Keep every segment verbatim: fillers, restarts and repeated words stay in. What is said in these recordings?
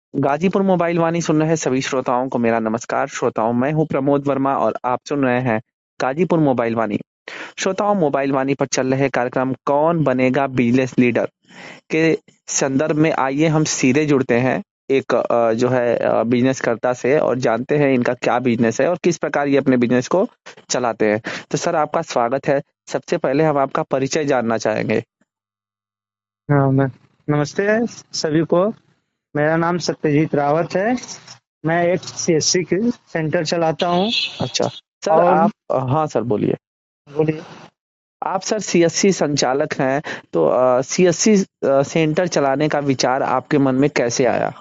Ghazipur mobile वाणी सुन रहे सभी श्रोताओं को मेरा नमस्कार। श्रोताओं, मैं हूं प्रमोद वर्मा और आप सुन रहे हैं गाजीपुर मोबाइल वाणी। श्रोताओं, मोबाइल वाणी पर चल रहे कार्यक्रम कौन बनेगा बिजनेस लीडर के संदर्भ में आइए हम सीधे जुड़ते हैं एक अ, जो है अ, बिजनेस कर्ता से और जानते हैं इनका क्या बिजनेस है और किस प्रकार ये अपने बिजनेस को चलाते हैं। तो सर, आपका स्वागत है। सबसे पहले हम आपका परिचय जानना चाहेंगे। हाँ, मैं नमस्ते सभी को। मेरा नाम सत्यजीत रावत है। मैं एक सीएससी की सेंटर चलाता हूँ। अच्छा सर, और आप हाँ सर, बोलिए। बोलिए। आप सर सीएससी संचालक हैं, तो सीएससी सेंटर चलाने का विचार आपके मन में कैसे आया?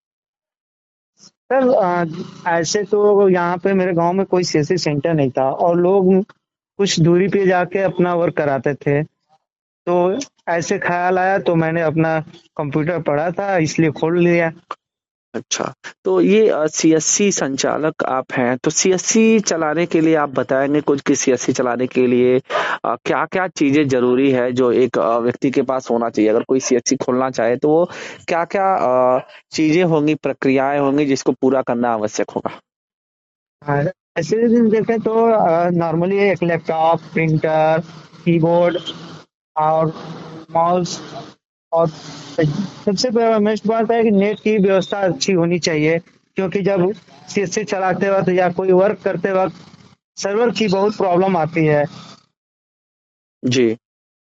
सर, अ, ऐसे तो यहाँ पे मेरे गांव में कोई सीएससी सेंटर नहीं था और लोग कुछ दूरी पे जाके अपना वर्क कराते थे। तो ऐसे ख्याल आया तो मैंने अपना कंप्यूटर पढ़ा था इसलिए खोल लिया। अच्छा, तो ये सीएससी संचालक आप हैं, तो सीएससी चलाने के लिए आप बताएंगे कुछ कि सीएससी चलाने के लिए क्या क्या चीजें जरूरी है जो एक अ, व्यक्ति के पास होना चाहिए। अगर कोई सीएससी खोलना चाहे तो वो क्या क्या चीजें होंगी, प्रक्रियाएं होंगी जिसको पूरा करना आवश्यक होगा। हाँ, ऐसे दिन देखें तो नॉर्मली एक लैपटॉप, प्रिंटर, कीबोर्ड और माउस। और सबसे बेस्ट बात है कि नेट की व्यवस्था अच्छी होनी चाहिए, क्योंकि जब सीएससी चलाते वक्त या कोई वर्क करते वक्त सर्वर की बहुत प्रॉब्लम आती है। जी,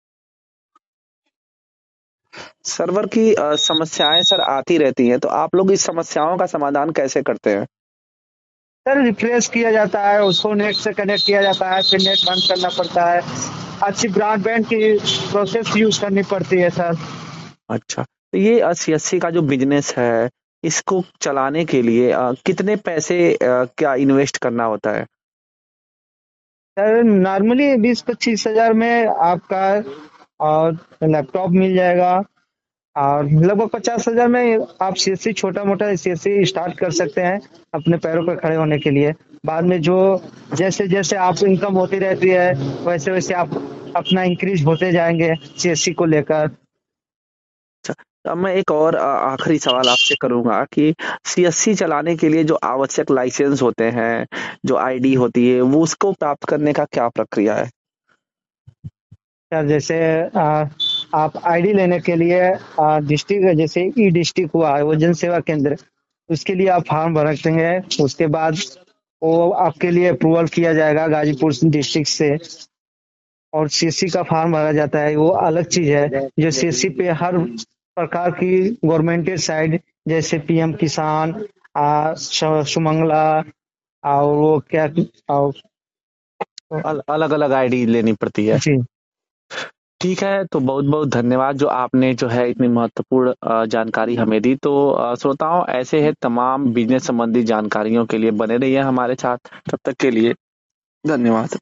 सर्वर की अ, समस्याएं सर आती रहती हैं, तो आप लोग इस समस्याओं का समाधान कैसे करते हैं? सर, रिफ्रेश किया जाता है, उसको नेट से कनेक्ट किया जाता है, फिर नेट बंद करना पड़ता है। अच्छी ब्रॉडबैंड की प्रोसेस यूज करनी पड़ती है सर। अच्छा, तो ये सीएससी का जो बिजनेस है, इसको चलाने के लिए अ, कितने पैसे अ, क्या इन्वेस्ट करना होता है? सर, नॉर्मली बीस पच्चीस हजार में आपका और लैपटॉप मिल जाएगा। और लगभग पचास हजार में आप सीएससी छोटा मोटा सीएससी स्टार्ट कर सकते हैं अपने पैरों पर खड़े होने के लिए। बाद में जो जैसे जैसे आप इनकम होती रहती है वैसे वैसे आप अपना इंक्रीज होते जाएंगे सीएससी को लेकर। अच्छा, अब मैं एक और अ, आखिरी सवाल आपसे करूंगा कि सीएससी चलाने के लिए जो आवश्यक लाइसेंस होते हैं, जो आईडी होती है, वो उसको प्राप्त करने का क्या प्रक्रिया है? सर, जैसे आ, आप आईडी लेने के लिए डिस्ट्रिक्ट जैसे ई डिस्ट्रिक्ट हुआ है वो जन सेवा केंद्र, उसके लिए आप फॉर्म भर सकते हैं। उसके बाद वो आपके लिए अप्रूवल किया जाएगा गाजीपुर डिस्ट्रिक्ट से। और सीएससी का फॉर्म भरा जाता है, वो अलग चीज है। जो सीएससी पे हर प्रकार की गवर्नमेंटेड साइड जैसे पीएम किसान, आ, श- सुमंगला और वो क्या और, अल, अलग अलग आईडी लेनी पड़ती है। जी। ठीक है, तो बहुत बहुत धन्यवाद जो आपने जो है इतनी महत्वपूर्ण अ, जानकारी हमें दी। तो अ, श्रोताओं, ऐसे है तमाम बिजनेस संबंधी जानकारियों के लिए बने रहिए हमारे साथ। तब तक के लिए धन्यवाद।